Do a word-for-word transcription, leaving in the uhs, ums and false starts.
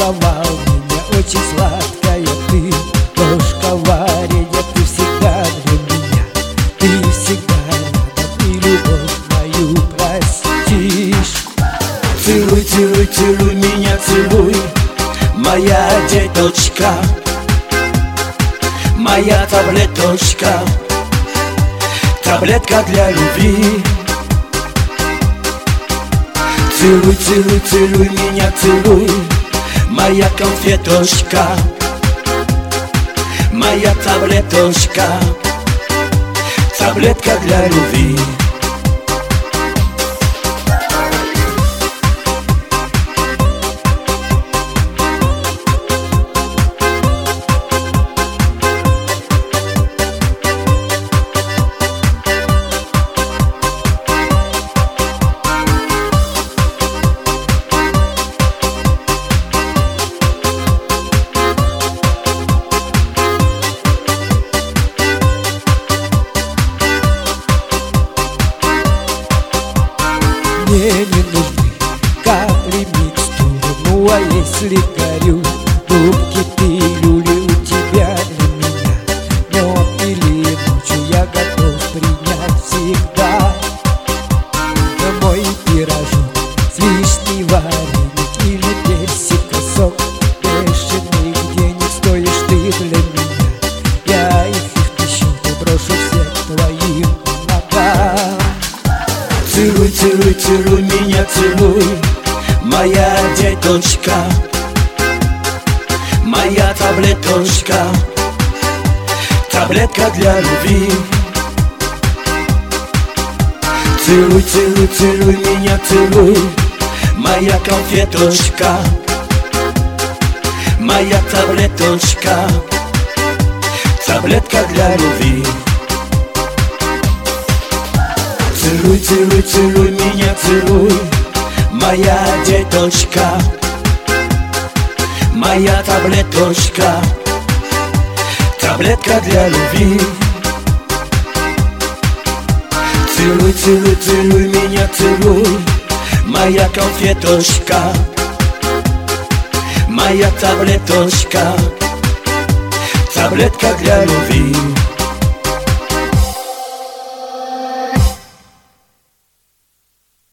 баловал меня, очень сладкая ты, ложка варенья, ты всегда для меня, ты всегда рядом и любовь мою простишь. Целуй, целуй, целуй меня, целуй, моя деточка, моя таблеточка, таблетка для любви. Целуй, целуй, целуй меня, целуй, моя конфеточка, моя таблеточка, таблетка для любви. Мне не нужны капли, микстуры, ну а если горю, губки пилюли у тебя для меня, днем или ночью я готов принять всегда. Но мой пирожок с вишней, вареник или персика сок, бешеных денег стоишь ты для меня, я их их счет брошу всех твоим ногам. Целуй, целуй, целуй меня, целуй, моя деточка, моя таблеточка, таблетка для любви. Целуй, целуй, целуй меня, целуй, моя конфеточка, моя таблеточка, таблетка для любви. Целуй, целуй, целуй меня, целуй, моя деточка, моя таблеточка, таблетка для любви. Целуй, целуй, целуй меня, целуй, моя конфеточка, моя таблеточка, таблетка для любви.